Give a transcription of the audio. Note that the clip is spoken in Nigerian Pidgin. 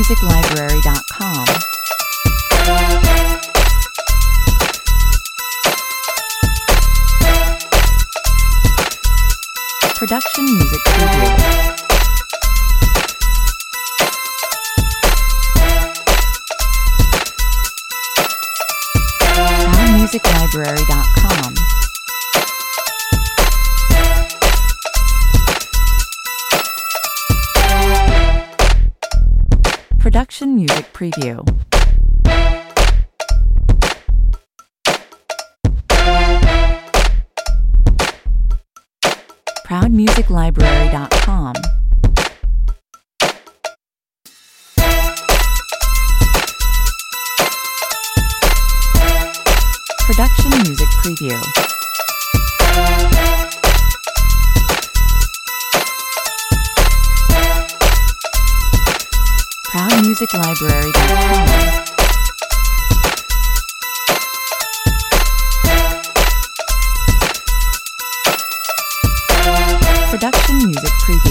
ProudMusicLibrary.com. Production Music Preview. ProudMusicLibrary.com. Production Music Preview. ProudMusicLibrary.com. Production Music Preview. ProudMusicLibrary.com. Production Music Preview.